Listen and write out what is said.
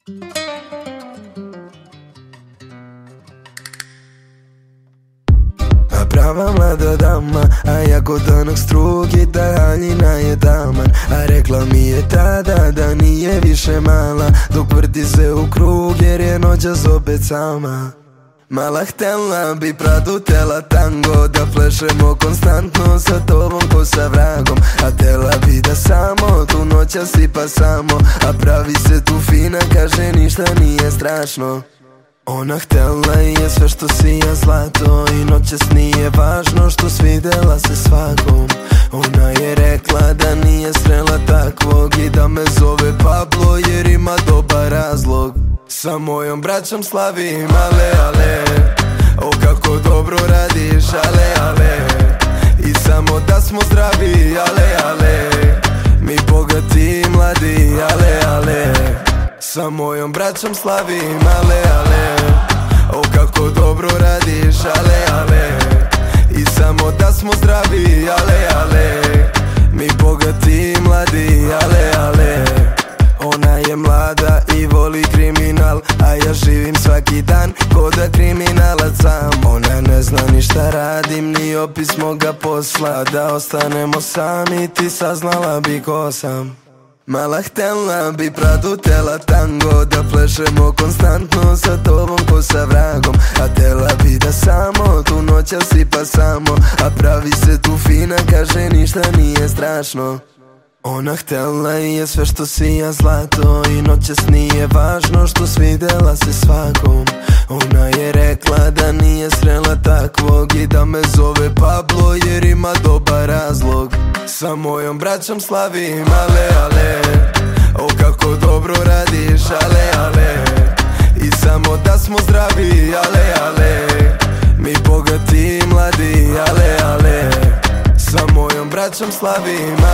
Prava mlada dama, a ja kod onog strugi, ta haljina je taman. A rekla mi je tada da nije više mala, dok vrti se u krug jer je noćas opet sama. Mala htjela bi Pradu, tela tango, da plešemo konstantno sa tobom ko sa vragom. A tela bi da samo tu noćas sipa samo, a pravi se tu fina, kaže ništa nije strašno. Ona htjela je sve što sija zlato i noćas nije važno što svidela se svakom. Ona je rekla da nije srela takvog i da me zove Pablo jer ima dobar razlog. Sa mojom braćom slavim, ale, ale, o kako dobro radiš, ale, ale. I samo da smo zdravi, ale, ale, mi bogati i mladi, ale, ale. Sa mojom braćom slavim, ale, ale, o kako dobro radiš, ale, ale. I samo da smo zdravi, ale, ale, mi bogati i mladi, ale, ale. Ona je mlada i voli kriminal, a ja živim svaki dan ko da kriminalac sam. Ona ne zna ni šta radim, ni opis moga posla, da ostanemo sami, ti saznala bi ko sam. Mala htjela bi Pradu, tela tango, da plešemo konstantno sa tobom ko sa vragom. A tela bi da samo tu noćas sipa samo, a pravi se tu fina, kaže ništa nije strašno. Ona htjela je sve što sija zlato i noćas nije važno što svidela se svakom. Ona je rekla da nije srela takvog i da me zove Pablo jer ima dobar razlog. Sa mojom braćom slavim, ale, ale, o kako dobro radiš, ale, ale. I samo da smo zdravi, ale, ale, mi bogati i mladi, ale, ale. Sa mojom braćom slavim,